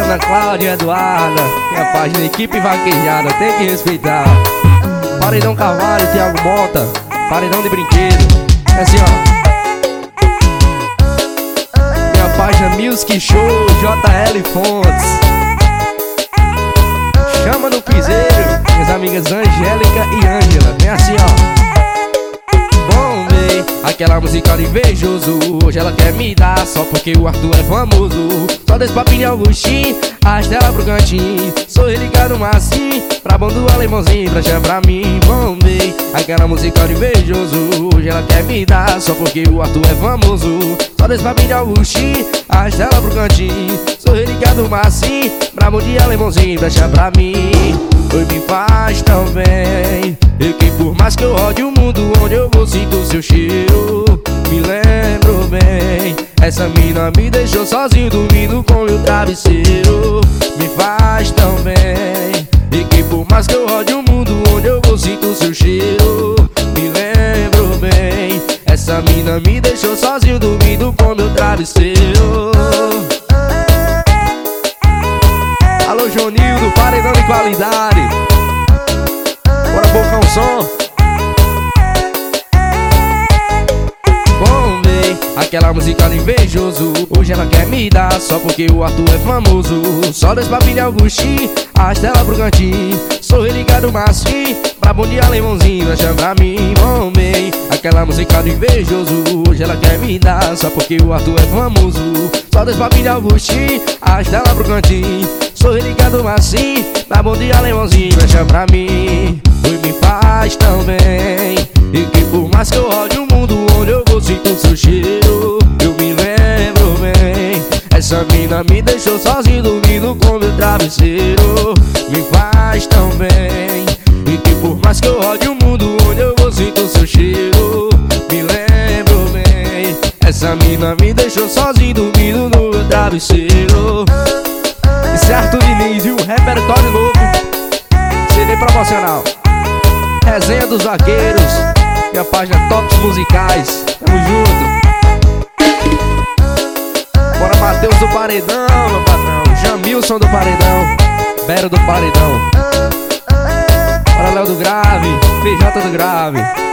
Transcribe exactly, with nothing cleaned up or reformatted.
Ana Cláudia Eduarda, minha página Equipe Vaquejada, tem que respeitar. Paredão Carvalho, Thiago Mota, Paredão de Brinquedo. É assim, ó. Minha página Music Show, J L Fontes. Chama no piseiro, minhas amigas Angélica e Ângela. É assim, ó. Aquela música de invejoso, hoje ela quer me dar só porque o Arthur é famoso. Só desse papinho Augustinho, arrasta ela pro cantinho. Sou religado macio, pra bom do alemãozinho, pra chamar pra mim, bombei. Aquela música de invejoso, hoje ela quer me dar só porque o Arthur é famoso. Só desse papinho Augustinho, arrasta ela pro cantinho. Sou religado macio, pra bom de alemãozinho, pra chamar pra mim. Oi, me faz tão bem, e que por mais que eu rode o mundo, onde eu vou sinto seu cheiro. Me lembro bem, essa mina me deixou sozinho, dormindo com meu travesseiro. Me faz tão bem, e que por mais que eu rode o mundo, onde eu vou sinto seu cheiro. Me lembro bem, essa mina me deixou sozinho, dormindo com meu travesseiro. Alô, Jonildo, Paredão de Qualidade. Bora bocar um som. Bombei, aquela música de invejoso, hoje ela quer me dar só porque o Arthur é famoso. Só dois papinhos Augustinho, arrasta ela pro cantinho. Sou religado macio, pra bom de alemãozinho, vai chamar pra mim, bombei. Aquela música de invejoso, hoje ela quer me dar só porque o Arthur é famoso. Só dois papinhos Augustinho, arrasta ela pro cantinho. Sou religado macio, pra bom de alemãozinho, vai chamar pra mim. Oi, me faz tão bem, e que por mais que eu rode o mundo, onde eu vou sinto seu cheiro. Eu me lembro bem, essa mina me deixou sozinho, dormindo com meu travesseiro. Me faz tão bem, e que por mais que eu rode o mundo, onde eu vou sinto seu cheiro. Me lembro bem, essa mina me deixou sozinho, dormindo no meu travesseiro. Isso é Arthur Diniz, viu? Repertório novo, C D promocional. Resenha dos Vaqueiros, minha página Toques Musicais. Tamo junto. Bora Matheus do Paredão, meu patrão. Jamilson do Paredão, Bero do Paredão. Bora Léo do Grave, P J do Grave.